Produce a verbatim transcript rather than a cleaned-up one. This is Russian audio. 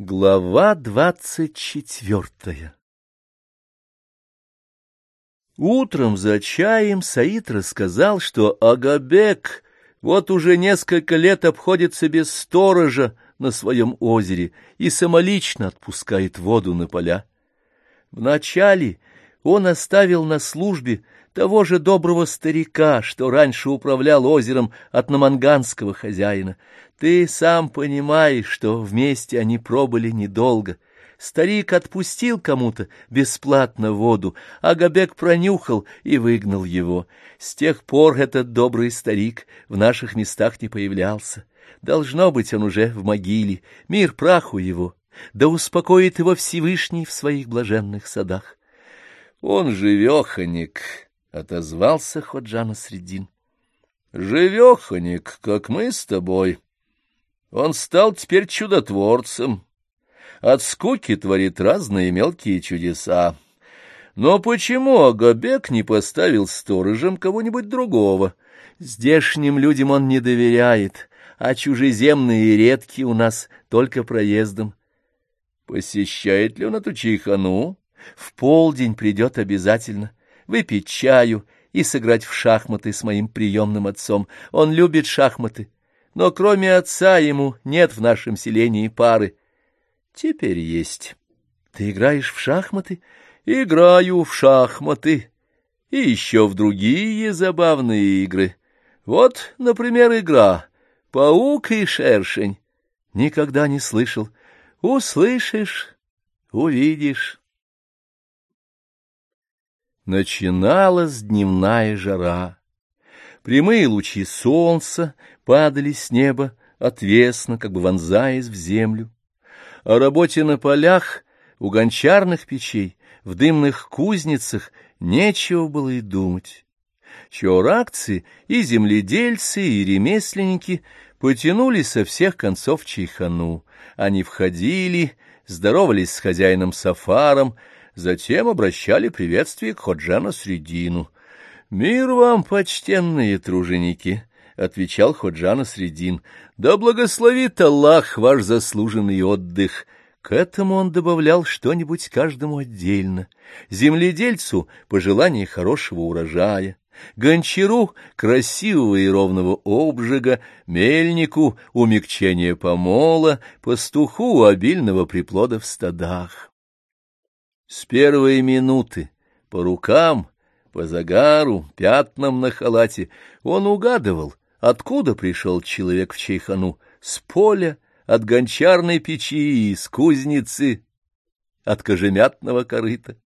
Глава двадцать четвертая. Утром за чаем Саид рассказал, что Агабек вот уже несколько лет обходится без сторожа на своем озере и самолично отпускает воду на поля. Вначале он оставил на службе того же доброго старика, что раньше управлял озером от наманганского хозяина. Ты сам понимаешь, что вместе они пробыли недолго. Старик отпустил кому-то бесплатно воду, а Агабек пронюхал и выгнал его. С тех пор этот добрый старик в наших местах не появлялся. Должно быть, он уже в могиле, мир праху его, да успокоит его Всевышний в своих блаженных садах. Он живеханик, — отозвался Ходжа Насреддин. Живеханик, как мы с тобой. Он стал теперь чудотворцем. От скуки творит разные мелкие чудеса. Но почему Агабек не поставил сторожем кого-нибудь другого? Здешним людям он не доверяет, а чужеземные редки у нас только проездом. Посещает ли он эту чайхану? В полдень придет обязательно, выпить чаю и сыграть в шахматы с моим приемным отцом. Он любит шахматы, но кроме отца ему нет в нашем селении пары. Теперь есть. Ты играешь в шахматы? Играю в шахматы. И еще в другие забавные игры. Вот, например, игра «Паук и шершень». Никогда не слышал. Услышишь, увидишь. Начиналась дневная жара. Прямые лучи солнца падали с неба отвесно, как бы вонзаясь в землю. О работе на полях, у гончарных печей, в дымных кузницах нечего было и думать. Чоракцы и земледельцы, и ремесленники потянулись со всех концов чайхану. Они входили, здоровались с хозяином Сафаром, затем обращали приветствие к Ходжа Насреддину. — Мир вам, почтенные труженики! — отвечал Ходжа Насреддин. — Да благословит Аллах ваш заслуженный отдых! К этому он добавлял что-нибудь каждому отдельно. Земледельцу — пожелание хорошего урожая, гончару — красивого и ровного обжига, мельнику — умягчение помола, пастуху — обильного приплода в стадах. С первой минуты по рукам, по загару, пятнам на халате он угадывал, откуда пришел человек в чайхану: с поля, от гончарной печи, из кузницы, от кожемятного корыта.